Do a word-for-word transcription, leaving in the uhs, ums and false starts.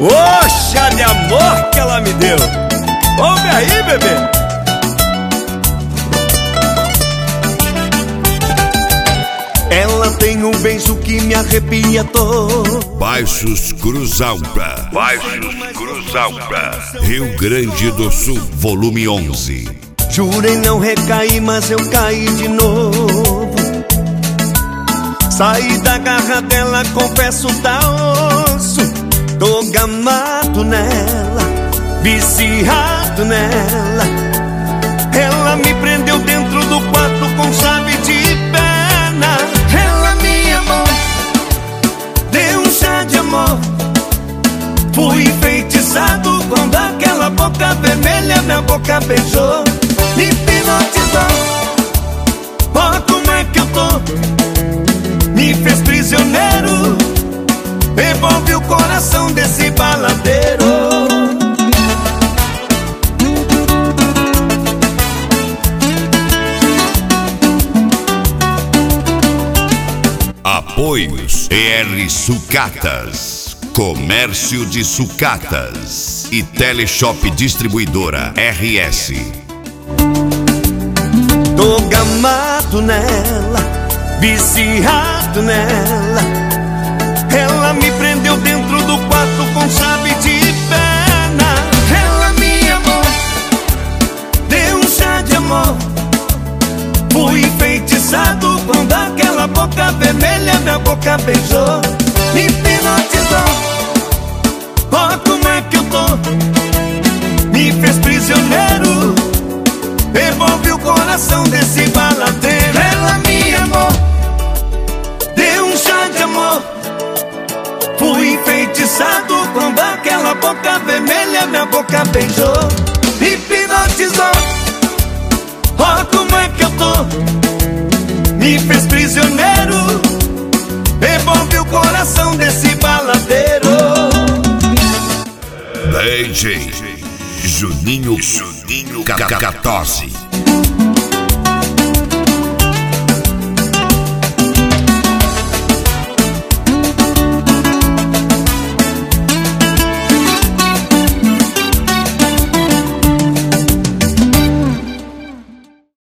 Oxa de amor que ela me deu. Ouve aí, bebê. Ela tem um beijo que me arrepia todo. Baixos Cruzalta, Baixos Cruzalta, Rio Grande do Sul, volume onze. Jurei não recair, mas eu caí de novo. Saí da garra dela, confesso, tá osso. Tô gamado nela, viciado nela. Ela me prendeu dentro do quarto com chave de pena. Ela me amou, deu um chá de amor. Fui enfeitiçado quando aquela boca vermelha minha boca beijou. Me hipnotizou, ó como é que eu tô. Me fez prisioneiro, envolve o coração desse baladeiro. Apoios E R Sucatas, Comércio de Sucatas e Teleshop Distribuidora R S. Tô gamado nela, viciado nela. Ela me prendeu dentro do quarto com chave de pena. Ela me amou, deu um chá de amor. Fui enfeitiçado quando aquela boca vermelha minha boca beijou. Me hipnotizou, ó como é que eu tô. Me fez prisioneiro, envolve o coração desse baladeiro. Ela me amou, deu um chá de amor. Fui enfeitiçado quando aquela boca vermelha minha boca beijou. Me hipnotizou, ó como é que eu tô. Me fez prisioneiro, envolve o coração desse baladeiro. D J Juninho Juninho Cacatose.